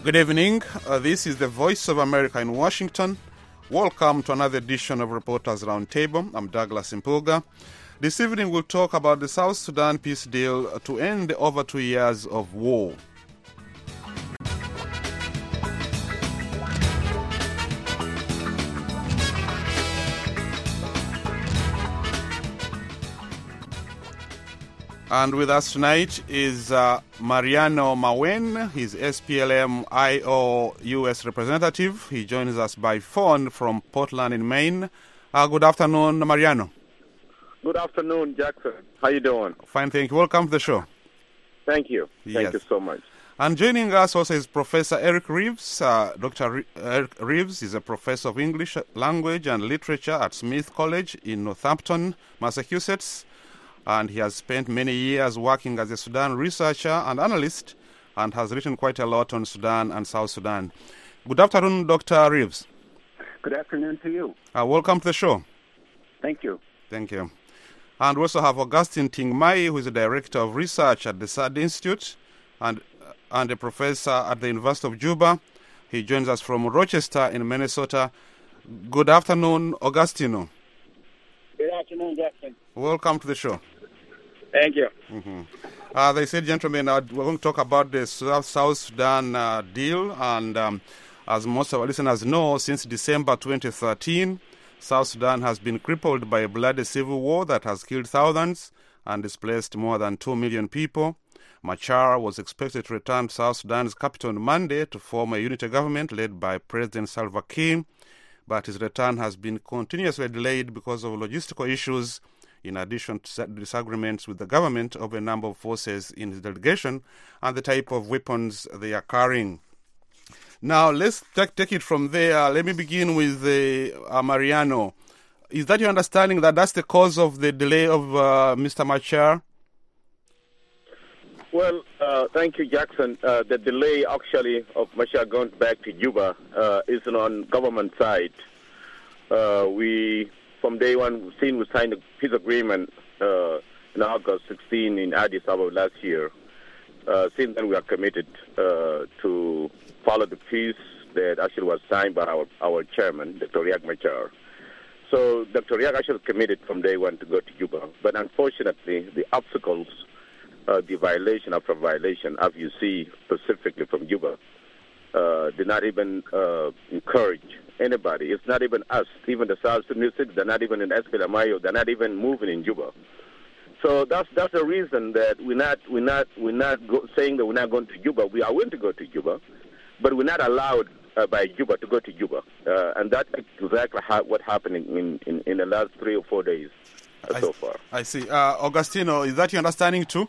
Good evening. This is the Voice of America in Washington. Welcome to another edition of Reporters Roundtable. I'm Douglas Impuga. This evening we'll talk about the South Sudan peace deal to end over 2 years of war. And with us tonight is Mariano Mawen. He's SPLM-IO U.S. representative. He joins us by phone from Portland in Maine. Good afternoon, Mariano. Good afternoon, Jackson. How you doing? Fine, thank you. Welcome to the show. Thank you. Yes. Thank you so much. And joining us also is Professor Eric Reeves. Dr. Eric Reeves is a professor of English language and literature at Smith College in Northampton, Massachusetts. And he has spent many years working as a Sudan researcher and analyst and has written quite a lot on Sudan and South Sudan. Good afternoon, Dr. Reeves. Good afternoon to you. Welcome to the show. Thank you. Thank you. And we also have Augustine Tingmai, who is the Director of Research at the SAD Institute and a professor at the University of Juba. He joins us from Rochester in Minnesota. Good afternoon, Augustino. Good afternoon, Jackson. Welcome to the show. Thank you. Mm-hmm. As I said, gentlemen, we're going to talk about the South Sudan deal. And as most of our listeners know, since December 2013, South Sudan has been crippled by a bloody civil war that has killed thousands and displaced more than 2 million people. Machar was expected to return to South Sudan's capital on Monday to form a unity government led by President Salva Kiir, but his return has been continuously delayed because of logistical issues, in addition to disagreements with the government over a number of forces in his delegation and the type of weapons they are carrying. Now, let's take it from there. Let me begin with Mariano. Is that your understanding that that's the cause of the delay of Mr. Machar? Well, thank you, Jackson. The delay, actually, of Machar going back to Juba is on government side. From day one, we signed a peace agreement in August 16 in Addis Ababa last year. Since then, we are committed to follow the peace that actually was signed by our chairman, Dr. Riek Machar. So Dr. Riek actually committed from day one to go to Juba. But unfortunately, the obstacles, the violation after violation, as you see specifically from Juba, did not even encourage anybody. It's not even us, even the South Sudanese. They're not even in SPLM-IO. They're not even moving in Juba. So that's the reason that we're not saying that we're not going to Juba. We are willing to go to Juba, but we're not allowed by Juba to go to Juba, and that's exactly what happened in the last 3 or 4 days so far. I see. Augustino, is that your understanding too?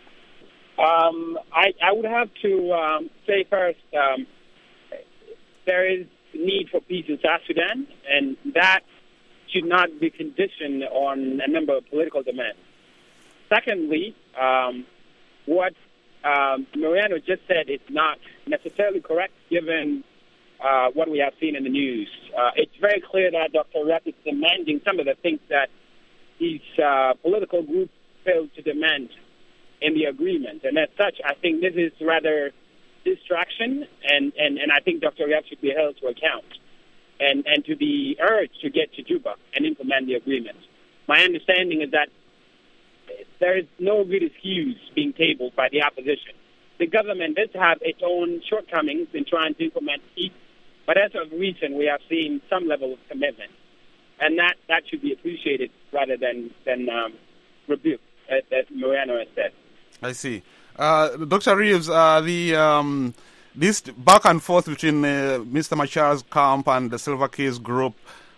I would have to say first, there is need for peace in South Sudan, and that should not be conditioned on a number of political demands. Secondly, what Mariano just said is not necessarily correct, given what we have seen in the news. It's very clear that Dr. Riek is demanding some of the things that his political group failed to demand in the agreement. And as such, I think this is rather distraction, and I think Dr. Riek should be held to account and to be urged to get to Juba and implement the agreement. My understanding is that there is no good excuse being tabled by the opposition. The government does have its own shortcomings in trying to implement peace, but as of recent, we have seen some level of commitment, and that should be appreciated rather than rebuked, as Mariano has said. I see. Dr. Reeves, this back and forth between Mr. Machar's camp and the Salva Kiir's group,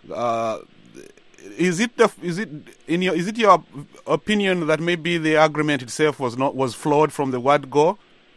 is it your opinion that maybe the agreement itself was flawed from the word go?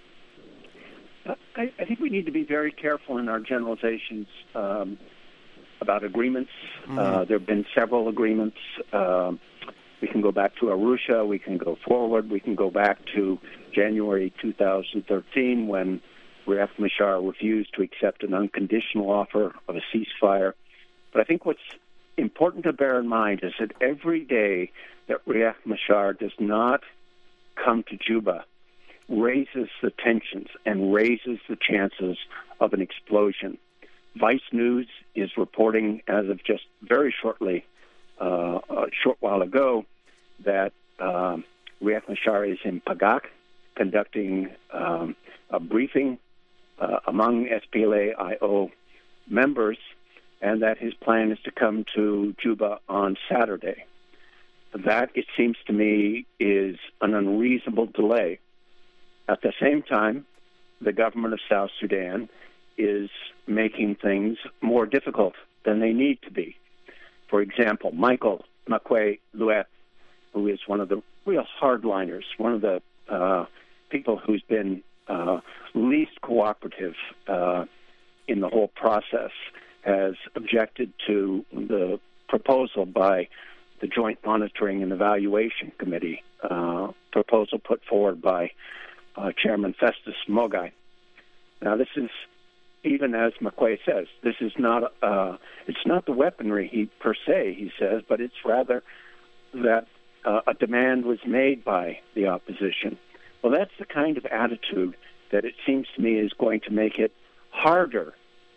I think we need to be very careful in our generalizations about agreements. There have been several agreements. We can go back to Arusha. We can go forward. We can go back to January 2013 when Riek Machar refused to accept an unconditional offer of a ceasefire. But I think what's important to bear in mind is that every day that Riek Machar does not come to Juba raises the tensions and raises the chances of an explosion. Vice News is reporting, as of just very shortly, a short while ago, that Riek Machar is in Pagak conducting a briefing among SPLA-IO members, and that his plan is to come to Juba on Saturday. That, it seems to me, is an unreasonable delay. At the same time, the government of South Sudan is making things more difficult than they need to be. For example, Michael Makuei-Luet, who is one of the real hardliners, one of the people who's been least cooperative in the whole process, has objected to the proposal by the Joint Monitoring and Evaluation Committee, proposal put forward by Chairman Festus Mogai. Now, this is, even as McQuay says, this is not it's not the weaponry per se, he says, but it's rather that a demand was made by the opposition. Well, that's the kind of attitude that it seems to me is going to make it harder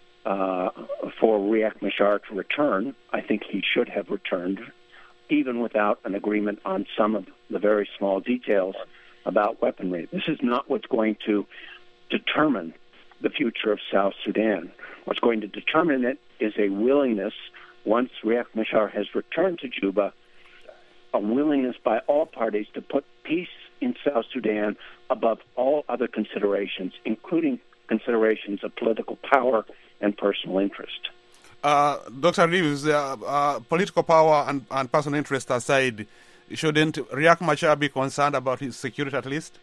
for Riek Machar to return. I think he should have returned, even without an agreement on some of the very small details about weaponry. This is not what's going to determine the future of South Sudan. What's going to determine it is a willingness, once Riek Machar has returned to Juba, a willingness by all parties to put peace in South Sudan above all other considerations, including considerations of political power and personal interest. Dr. Reeves, political power and personal interest aside, shouldn't Riek Machar be concerned about his security at least?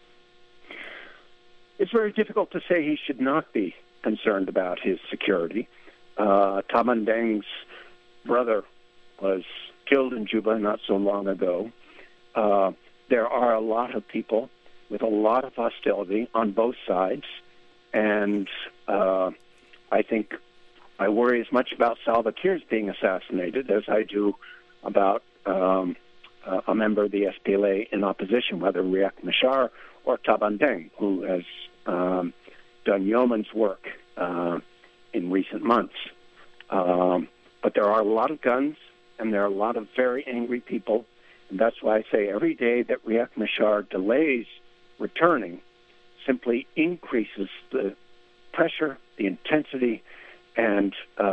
It's very difficult to say he should not be concerned about his security. Taban Deng's brother was killed in Juba not so long ago. There are a lot of people with a lot of hostility on both sides, and I think I worry as much about Salva Kiir's being assassinated as I do about a member of the SPLA in opposition, whether Riek Machar or Taban Deng, who has done yeoman's work in recent months. But there are a lot of guns, and there are a lot of very angry people, and that's why I say every day that Riek Machar delays returning simply increases the pressure, the intensity, and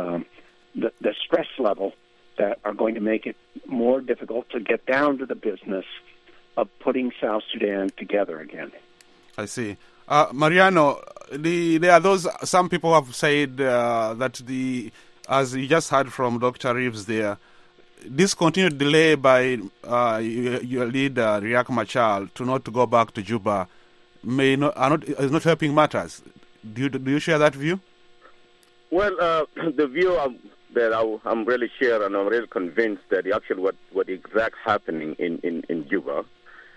the stress level that are going to make it more difficult to get down to the business of putting South Sudan together again. I see. Mariano, there are those, some people have said that as you just heard from Dr. Reeves there, this continued delay by your leader, Riek Machar, to go back to Juba is not helping matters. Do you share that view? Well, the view that I'm really sure, and I'm really convinced that actually what exactly happening in Juba,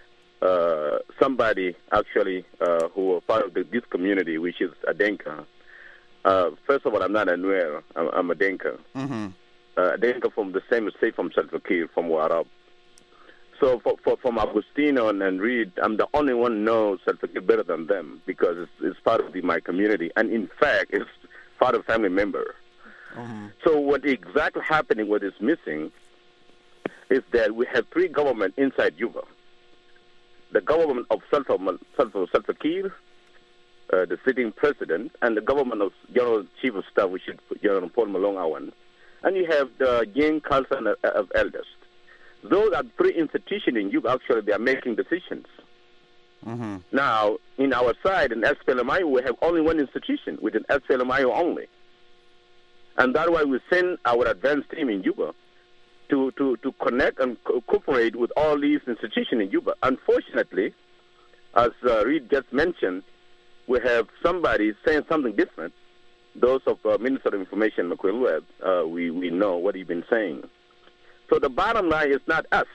somebody actually who are part of this community, which is a Denka. First of all, I'm not a Nuer. I'm a Denka. Mm-hmm. Denka from the same state from Salva Kiir, from Warab. So from Agustino and Reed, I'm the only one who knows Salva Kiir better than them because it's part of my community. And in fact, it's part of a family member. Mm-hmm. So what exactly happening, what is missing, is that we have three governments inside Juba. The government of Salva Kiir, the sitting president, and the government of General Chief of Staff, which is General Paul Malong Awan. And you have the Young Council of Elders. Those are three institutions in Juba. Actually, they are making decisions. Mm-hmm. Now, in our side, in SPLMIO, we have only one institution, within SPLMIO only. And that's why we send our advanced team in Juba to connect and cooperate with all these institutions in Juba. Unfortunately, as Reed just mentioned, we have somebody saying something different. Those of Minister of Information, Makuei-Luet, we know what he's been saying. So the bottom line is not us.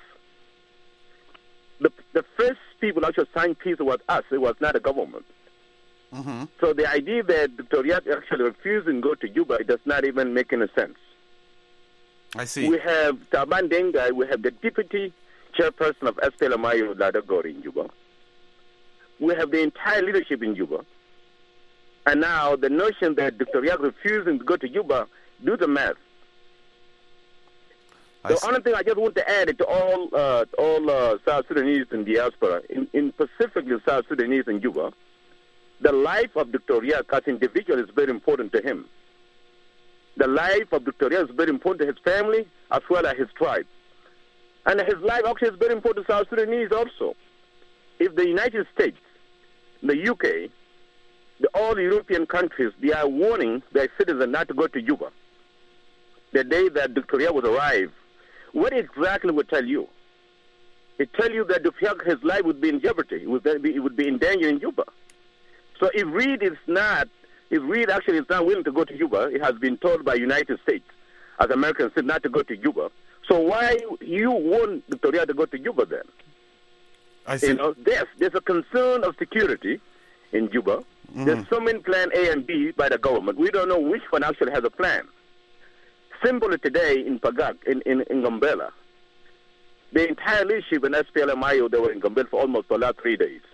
The first people actually signed peace was us. It was not the government. Mm-hmm. So the idea that Dr. Riek actually refused to go to Juba, it does not even make any sense. I see. We have Taban Dengai, we have the deputy chairperson of SPLMIO, Ladagori in Juba. we have the entire leadership in Juba. And now the notion that Dr. Riek refusing to go to Juba, do the math. The only thing I just want to add to all South Sudanese in diaspora, in specifically South Sudanese in Juba, the life of Dr. Riek as an individual is very important to him. The life of Dr. Riek is very important to his family as well as his tribe. And his life actually is very important to South Sudanese also. If the United States, the UK, all European countries, they are warning their citizens not to go to Juba the day that Dr. Riek would arrive, what exactly would tell you? It tell you that his life would be in jeopardy. It would be in danger in Juba. So if Reid actually is not willing to go to Juba, it has been told by United States, as Americans said, not to go to Juba. So why you want Dr. Riek to go to Juba then? I see. There's a concern of security in Juba. Mm-hmm. There's so many plan A and B by the government. We don't know which one actually has a plan. Simply today in Pagak, in Gambela, the entire leadership in SPLM-IO, they were in Gambela for almost the last 3 days.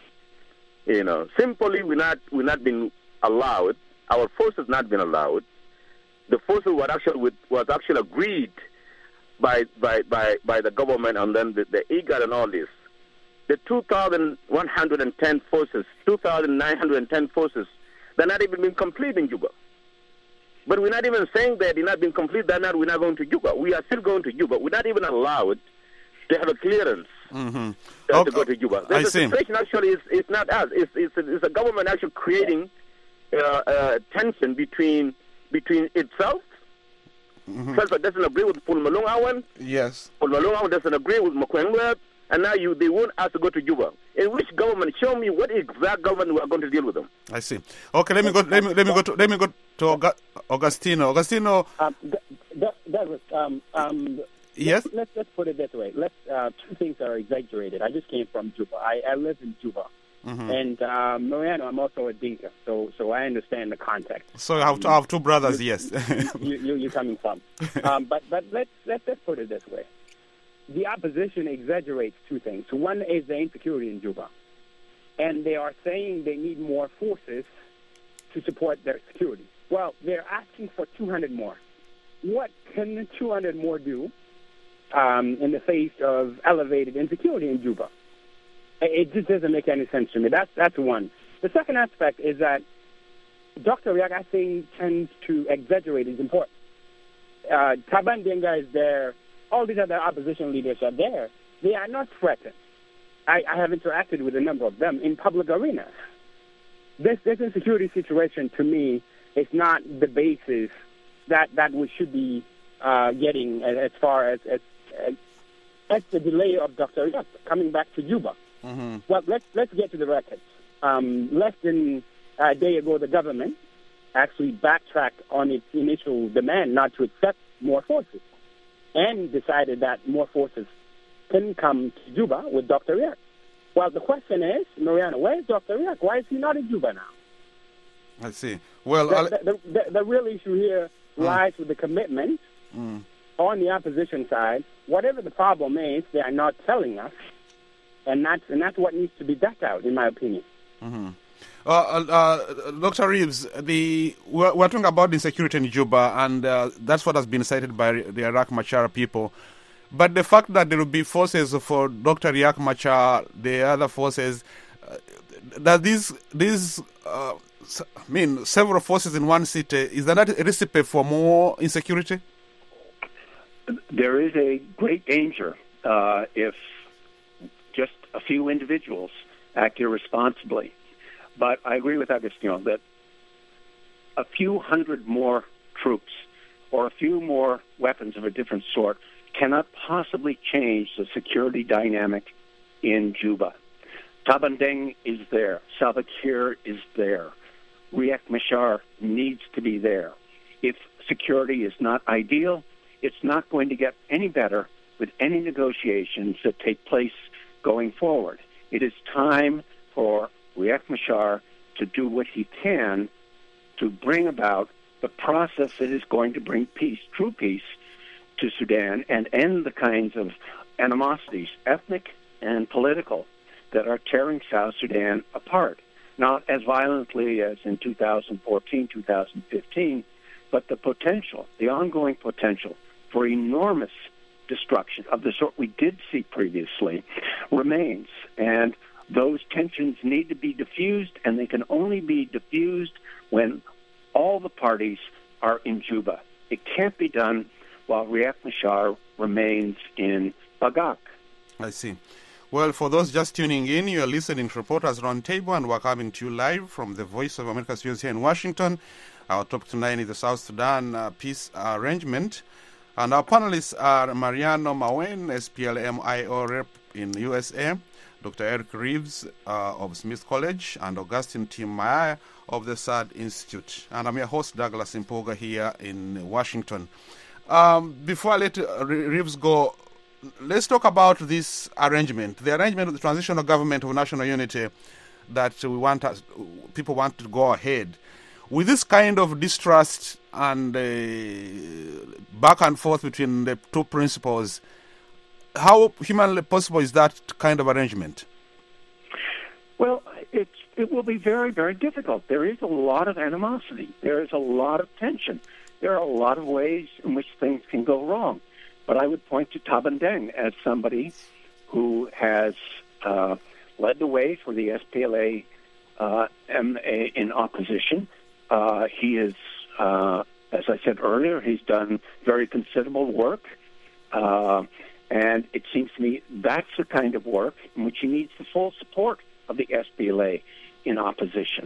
Simply we're not been allowed. Our forces not been allowed. The forces was actually agreed by the government, and then the IGAD and all this. The 2,110 forces, 2,910 forces, they're not even been complete in Juba. But we're not even saying that they're not being complete, we're not going to Juba. We are still going to Juba. We're not even allowed to have a clearance to go to Juba. The situation actually is not us. It's the government actually creating tension between itself. Mm-hmm. Self doesn't agree with Paul Malong Awan. Yes. Paul Malong Awan doesn't agree with Makwengweb. And now they want us to go to Juba. In which government? Show me what exact government we are going to deal with them. I see. Okay, let me go to Augustino. Augustino. Yes. Let's put it this way. Two things are exaggerated. I just came from Juba. I live in Juba, mm-hmm. and Mariano, I'm also a Dinka, so I understand the context. So I have two brothers. Yes. You're coming from. But let's put it this way. The opposition exaggerates two things. One is the insecurity in Juba. And they are saying they need more forces to support their security. Well, they're asking for 200 more. What can the 200 more do in the face of elevated insecurity in Juba? It just doesn't make any sense to me. That's one. The second aspect is that Dr. Riek, I think, tends to exaggerate his importance. Taban Denga is there. All these other opposition leaders are there. They are not threatened. I have interacted with a number of them in public arenas. This insecurity situation, to me, is not the basis that we should be getting as far as the delay of Dr. Riek coming back to Juba. Mm-hmm. Well, let's get to the records. Less than a day ago, the government actually backtracked on its initial demand not to accept more forces, and decided that more forces can come to Juba with Dr. Riek. Well, the question is, Mariano, where is Dr. Riek? Why is he not in Juba now? I see. Well, the real issue here lies with the commitment on the opposition side. Whatever the problem is, they are not telling us, and that's what needs to be decked out, in my opinion. Mm-hmm. Dr. Reeves, we're talking about insecurity in Juba, and that's what has been cited by the Riek Machar people. But the fact that there will be forces for Dr. Riek Machar, the other forces, that several forces in one city, is that a recipe for more insecurity? There is a great danger if just a few individuals act irresponsibly. But I agree with Agustino that a few hundred more troops or a few more weapons of a different sort cannot possibly change the security dynamic in Juba. Taban Deng is there. Salva Kiir is there. Riek Machar needs to be there. If security is not ideal, it's not going to get any better with any negotiations that take place going forward. It is time for Riek Machar to do what he can to bring about the process that is going to bring peace, true peace, to Sudan and end the kinds of animosities, ethnic and political, that are tearing South Sudan apart. Not as violently as in 2014, 2015, but the potential, the ongoing potential for enormous destruction of the sort we did see previously remains. And those tensions need to be diffused, and they can only be diffused when all the parties are in Juba. It can't be done while Riek Machar remains in Bagak. I see. Well, for those just tuning in, you are listening to Reporters Roundtable, and we're coming to you live from the Voice of America studios here in Washington. Our topic tonight is the South Sudan peace arrangement. And our panelists are Mariano Mawen, SPLM-IO rep in USA, Dr. Eric Reeves of Smith College, and Augustine Timaya of the SAD Institute. And I'm your host, Douglas Impoga, here in Washington. Before I let Reeves go, let's talk about this arrangement, the arrangement of the transitional government of national unity that people want to go ahead. With this kind of distrust and back and forth between the two principles, how humanly possible is that kind of arrangement? Well, it will be very, very difficult. There is a lot of animosity. There is a lot of tension. There are a lot of ways in which things can go wrong. But I would point to Taban Deng as somebody who has led the way for the SPLA in opposition. He is, as I said earlier, he's done very considerable work. And it seems to me that's the kind of work in which he needs the full support of the SPLA in opposition.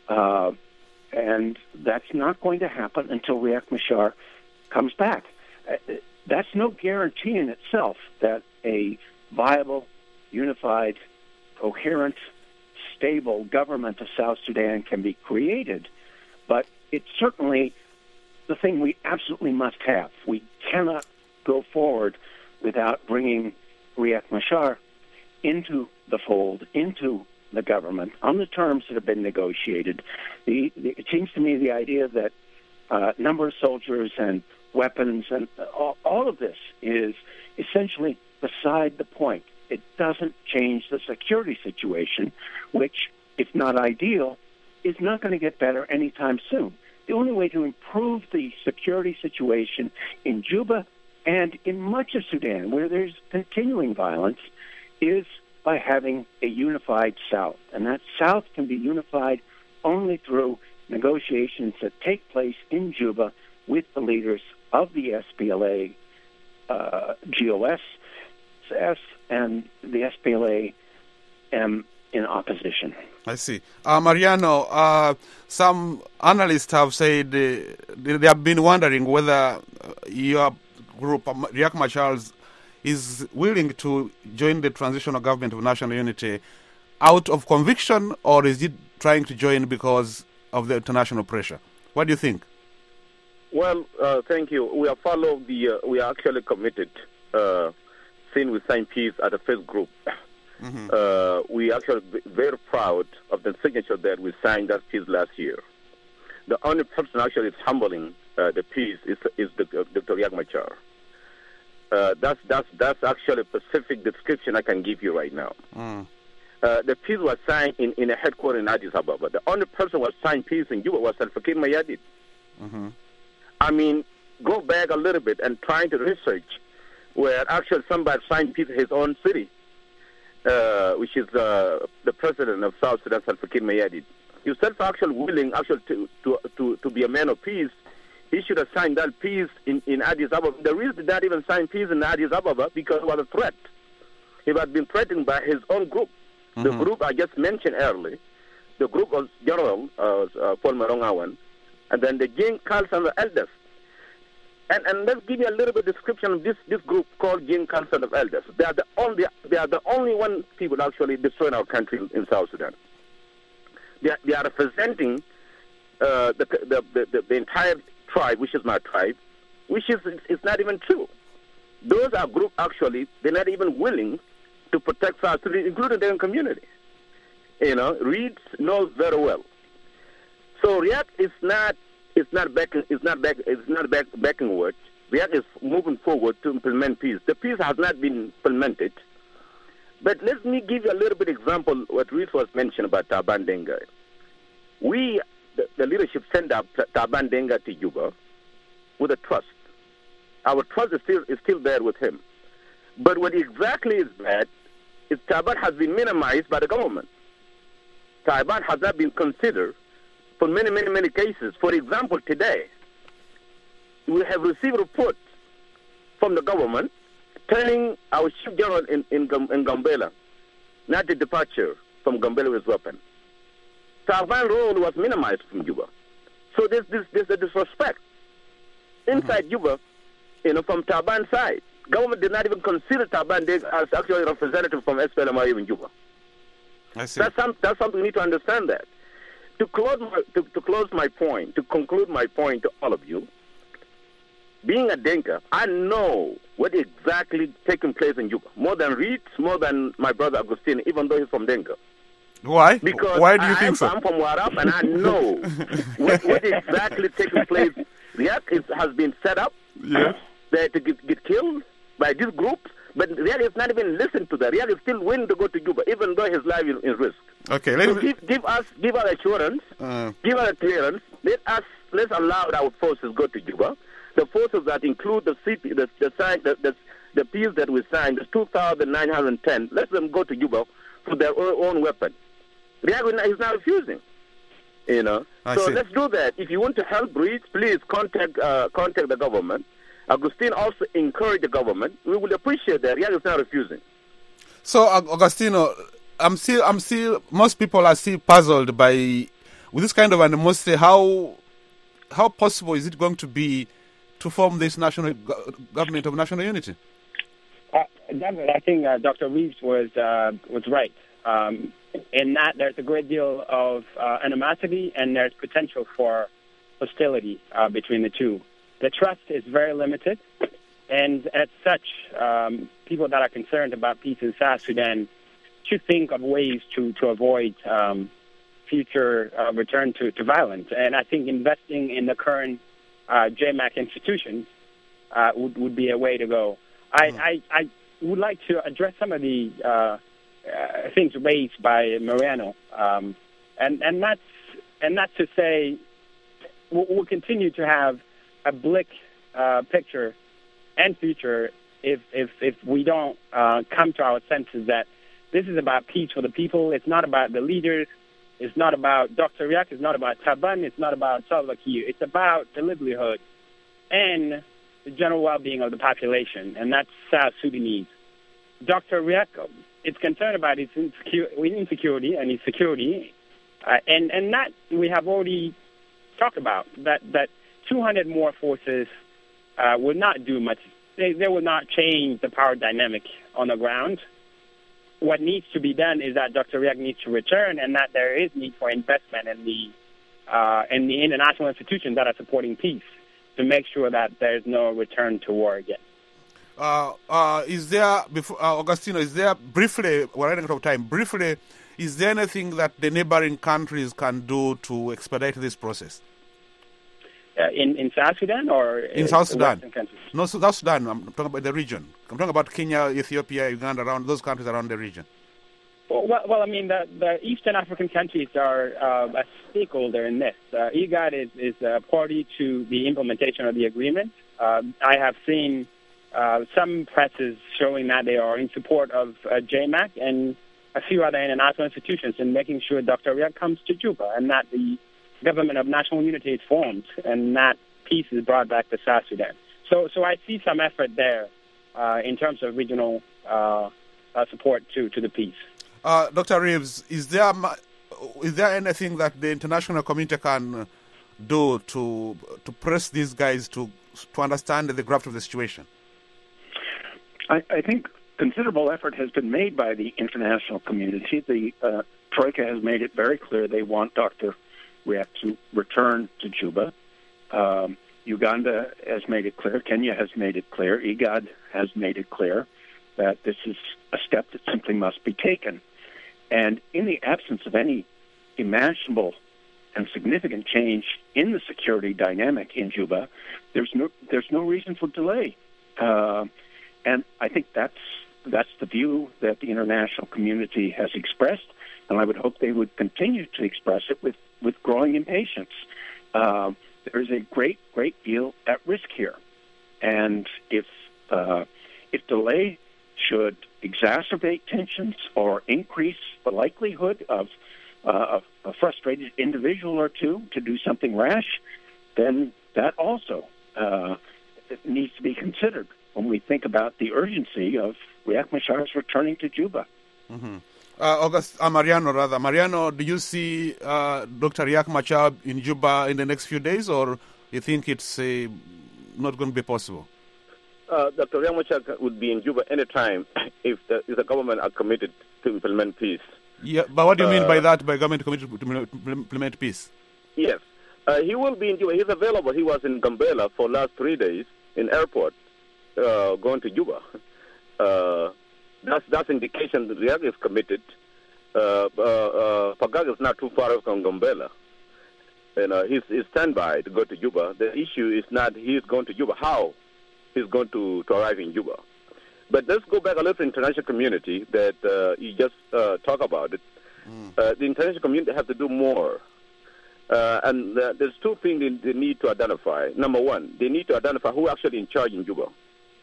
And that's not going to happen until Riek Machar comes back. That's no guarantee in itself that a viable, unified, coherent, stable government of South Sudan can be created, but it's certainly the thing we absolutely must have. We cannot go forward without bringing Riek Machar into the fold, into the government, on the terms that have been negotiated. It seems to me the idea that number of soldiers and weapons and all of this is essentially beside the point. It doesn't change the security situation, which, if not ideal, is not going to get better anytime soon. The only way to improve the security situation in Juba and in much of Sudan, where there's continuing violence, is by having a unified South. And that South can be unified only through negotiations that take place in Juba with the leaders of the SPLA, GOS, and the SPLA in opposition. I see. Mariano, some analysts have said they have been wondering whether your group, Riek Machar, is willing to join the transitional government of national unity out of conviction, or is it trying to join because of the international pressure? What do you think? Well, thank you. We are we are actually committed since we signed peace at the first group. Mm-hmm. We actually very proud of the signature that we signed that peace last year. The only person actually is humbling the peace is Dr. Riek Machar. That's actually a specific description I can give you right now. Mm. The peace was signed in a headquarters in Addis Ababa. The only person who signed peace in Juba was Salva Kiir Mayardit. Mm-hmm. I mean, go back a little bit and try to research where actually somebody signed peace in his own city, which is the president of South Sudan, Salva Kiir Mayardit. Yourself actually willing to be a man of peace, he should have signed that peace in Addis Ababa. The reason he did not even sign peace in Addis Ababa because it was a threat. He had been threatened by his own group. Mm-hmm. The group I just mentioned earlier, the group of General Paul Marongawan, and then the Jing Council of Elders. And let's give you a little bit of description of this group called Jing Council of Elders. They are the only one people actually destroying our country in South Sudan. They are representing the entire tribe, which is my tribe, which is not even true. Those are groups actually, they're not even willing to protect South Sudan, including their own community. You know, Reed knows very well. So Riek is not backward. Riek is moving forward to implement peace. The peace has not been implemented. But let me give you a little bit example what Reese was mentioned about Taban Denga. We, the leadership, sent up Taban Denga to Juba with a trust. Our trust is still there with him. But what exactly is bad is Taban has been minimized by the government. Taban has not been considered for many, many, many cases. For example, today, we have received reports from the government telling our chief general in Gambela not to departure from Gambela with weapon. Taban's role was minimized from Juba. So there's a disrespect inside Juba, from Taban's side. Government did not even consider Taban as actually a representative from SPLM in Juba. I see. That's something we need to understand that. To conclude my point to all of you, being a Dinka, I know what exactly taking place in Juba. More than Reeds, more than my brother Agustin, even though he's from Dinka. Why? Because Why do you think so? I'm from Warab, and I know what exactly taking place. Riek has been set up to get killed by this group, but Riek is not even listened to that. Riek is still willing to go to Juba, even though his life is in risk. Okay, so give us assurance, give us a clearance. Let's allow our forces go to Juba. The forces that include the peace that we signed, the 2,910. Let them go to Juba for their own weapon. Riek is now refusing. So let's do that. If you want to help Reeds, please contact the government. Agustin also encouraged the government. We will appreciate that. Riek is now refusing. So, Agostino, I'm still. Most people are still puzzled with this kind of animosity. How possible is it going to be to form this national government of national unity? David, I think Dr. Reeves was right. In that there's a great deal of animosity and there's potential for hostility between the two. The trust is very limited, and as such, people that are concerned about peace in South Sudan should think of ways to avoid future return to violence. And I think investing in the current JMAC institutions would be a way to go. I would like to address some of the things raised by Mariano, and that's to say we'll continue to have a bleak picture and future if we don't come to our senses that this is about peace for the people. It's not about the leaders. It's not about Dr. Riek. It's not about Taban. It's not about Salva Kiir. It's about the livelihood and the general well-being of the population, and that's South Sudanese. Dr. Riek is concerned about his insecurity and his security, and that we have already talked about, that 200 more forces will not do much. They will not change the power dynamic on the ground. What needs to be done is that Dr. Riek needs to return, and that there is need for investment in the international institutions that are supporting peace to make sure that there's no return to war again. Is there, Augustino, is there briefly, we're running out of time, briefly, is there anything that the neighboring countries can do to expedite this process? In South Sudan or in South Sudan? No, South Sudan. I'm talking about the region. I'm talking about Kenya, Ethiopia, Uganda, around those countries around the region. Well, I mean, the Eastern African countries are a stakeholder in this. IGAD is a party to the implementation of the agreement. I have seen some presses showing that they are in support of JMAC and a few other international institutions in making sure Dr. Riek comes to Juba and that the government of national unity is formed and that peace is brought back to South Sudan. So I see some effort there in terms of regional support to the peace. Dr. Reeves, is there anything that the international community can do to press these guys to understand the gravity of the situation? I think considerable effort has been made by the international community. The Troika has made it very clear they want Dr. Riek to return to Juba. Uganda has made it clear. Kenya has made it clear. IGAD has made it clear that this is a step that simply must be taken. And in the absence of any imaginable and significant change in the security dynamic in Juba, there's no reason for delay. And I think that's that's the view that the international community has expressed, and I would hope they would continue to express it with growing impatience. There is a great deal at risk here, and if delay should exacerbate tensions or increase the likelihood of a frustrated individual or two to do something rash, then that also needs to be considered when we think about the urgency of Riek Machar's returning to Juba. Mm-hmm. Mariano, do you see Dr. Riek Machar in Juba in the next few days, or you think it's not going to be possible? Dr. Riek Machar would be in Juba any time if the government are committed to implement peace. Yeah, but what do you mean by that, by government committed to implement peace? Yes. He will be in Juba. He's available. He was in Gambela for last 3 days in airport, going to Juba. That's indication that Riek is committed. Pagag is not too far from Gambela. He's standby to go to Juba. The issue is not he's going to Juba, how he's going to arrive in Juba. But let's go back a little to the international community that you just talk about it. The international community have to do more. And there's two things they need to identify. Number one, they need to identify who actually in charge in Juba.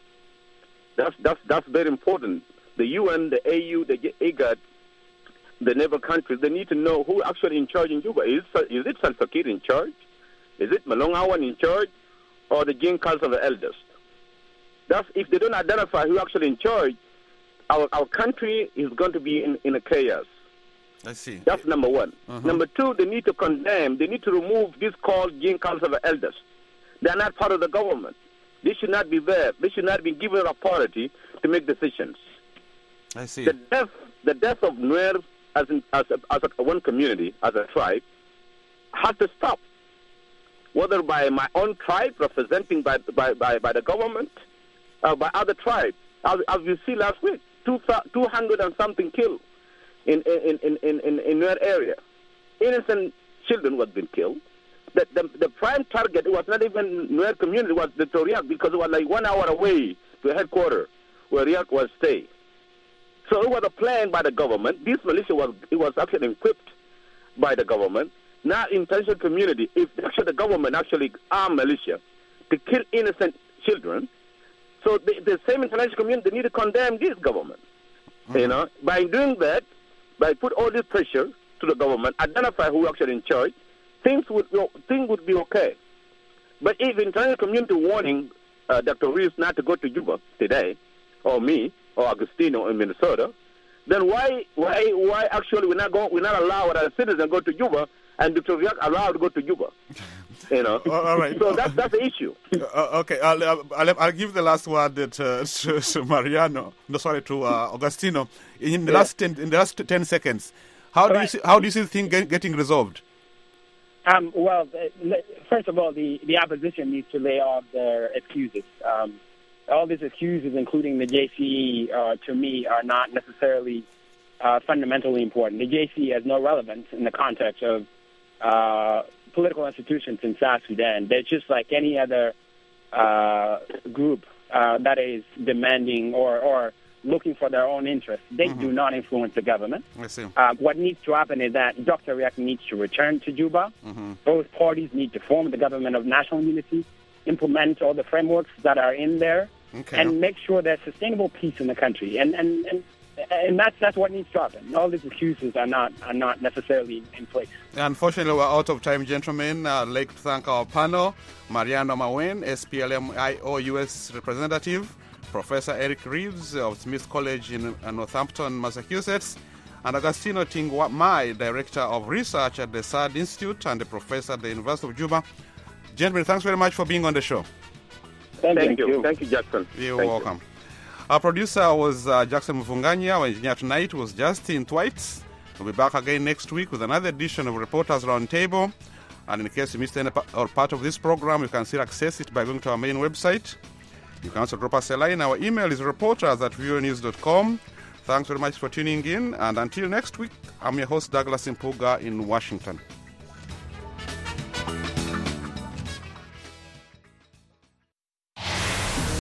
That's very important. The UN, the AU, the IGAD, the neighbor countries, they need to know who actually in charge in Juba. Is it Salva Kiir in charge? Is it Malong Awan in charge? Or the Jing Council of the Elders? If they don't identify who actually in charge, our country is going to be in a chaos. I see. That's number one. Uh-huh. Number two, they need to condemn, they need to remove this called Jing Council of the Elders. They are not part of the government. They should not be there. They should not be given authority to make decisions. I see. The death of Nuer as one community, as a tribe, has to stop. Whether by my own tribe, representing by the government, by other tribes. As you see last week, 200 and something killed in Nuer area. Innocent children was being killed. The prime target was not even Nuer community, it was the Riek, because it was like 1 hour away to headquarters where Riek was staying. So it was a plan by the government. This militia was actually equipped by the government. Now international community, if actually the government actually armed militia to kill innocent children, so the same international community, they need to condemn this government. Mm-hmm. By doing that, by put all this pressure to the government, identify who actually in charge, things would be okay. But if international community warning Dr. Reeves not to go to Juba today, or me, or Agostino in Minnesota, then why actually we're not allowed our citizens to go to Juba and Dr. Riek allowed to go to Juba? All right. So that's the issue. Okay, I'll give the last word to Mariano. No, sorry, to Agostino. In the last 10 seconds, how do you see the thing getting resolved? Well, first of all, the opposition needs to lay off their excuses. All these excuses, including the JCE, to me, are not necessarily fundamentally important. The JCE has no relevance in the context of political institutions in South Sudan. They're just like any other group that is demanding or looking for their own interests. They do not influence the government. I see. What needs to happen is that Dr. Riek needs to return to Juba. Both parties need to form the government of national unity, implement all the frameworks that are in there, and make sure there's sustainable peace in the country. And that's what needs to happen. All these excuses are not necessarily in place. Unfortunately, we're out of time, gentlemen. I'd like to thank our panel, Mariano Mawen, SPLM-IO U.S. representative, Professor Eric Reeves of Smith College in Northampton, Massachusetts, and Agostino Tingwamai, Director of Research at the SAD Institute and a professor at the University of Juba. Gentlemen, thanks very much for being on the show. Thank you. Thank you, Jackson. You're welcome. Our producer was Jackson Mfunganya. Our engineer tonight was Justin Twites. We'll be back again next week with another edition of Reporters Roundtable. And in case you missed any or part of this program, you can still access it by going to our main website. You can also drop us a line. Our email is reporters@voanews.com. Thanks very much for tuning in. And until next week, I'm your host, Douglas Impuga in Washington.